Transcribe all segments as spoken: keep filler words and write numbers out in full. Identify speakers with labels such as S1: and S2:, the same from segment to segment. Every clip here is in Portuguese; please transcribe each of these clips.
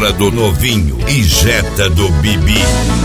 S1: Corolla do novinho e Jetta do Bibi.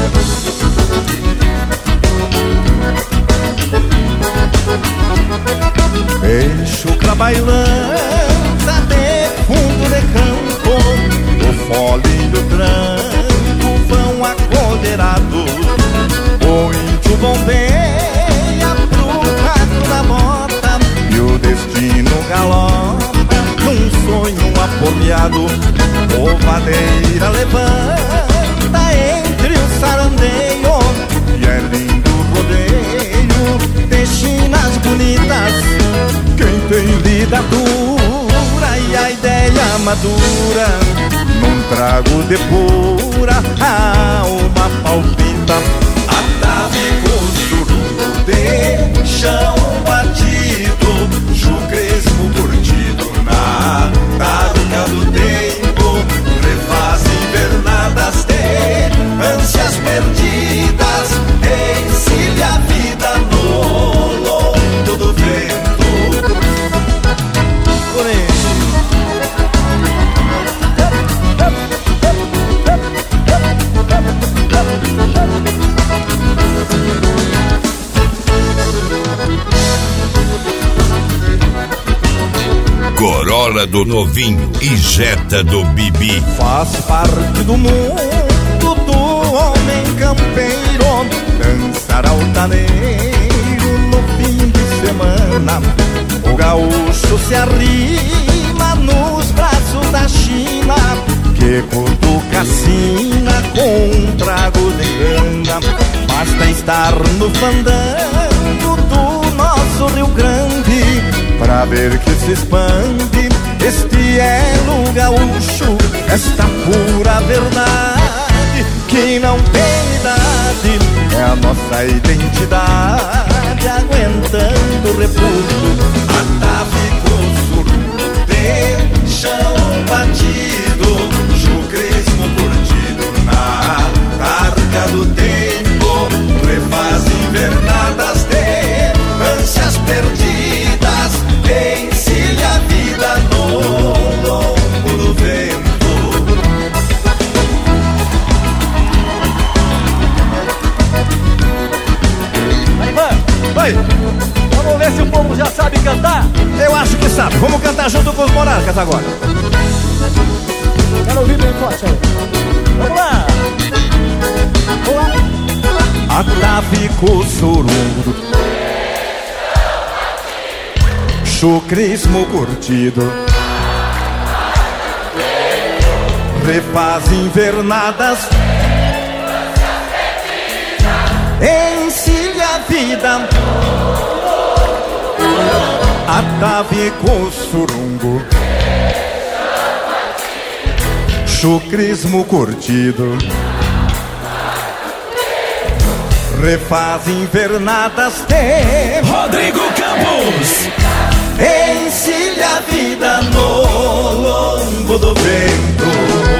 S2: Chucra bailanta de fundo de campo, o fole do tranco vão acoderados. O índio bombeia pro caco da bota e o destino galopa num sonho apomiado. Povadeira levanta entre o sarandeio e é lindo rodeio de chinas bonitas. Quem tem vida dura e a ideia madura, num trago de pura alma palpita. Atávico surdo de chão batido, chucresmo curtido na taruca do tempo. Refaz invernadas de ânsias perdidas, encilha a vida no longo do vento.
S1: Corolla do novinho e Jetta do Bibi.
S2: Faz parte do mundo do homem campeiro dançar altaneiro no fim de semana. O gaúcho se arrima nos braços da China, que cutuca a sina com um trago de cana. Basta estar no fandango do nosso Rio Grande pra ver que se expande este elo gaúcho, esta pura verdade que não tem idade. É a nossa identidade aguentando o repulso. Atávico surdo de chão batido, chucresmo curtido na carga do tempo. Refaz invernadas de ânsias perdidas, encilha a vida no longo do vento.
S3: Aí, vai, vai. Vamos ver se o povo já sabe cantar.
S2: Eu acho que sabe. Vamos cantar junto com os monarcas agora.
S3: Quero ouvir bem forte aí. Vamos lá. Vamos lá.
S2: Atávico surdo, chucrismo curtido, refaz invernadas, encilha a vida. Atávico surungo, chucrismo curtido, refaz invernadas de
S4: Rodrigo Campos.
S2: Encilha a vida no longo do vento.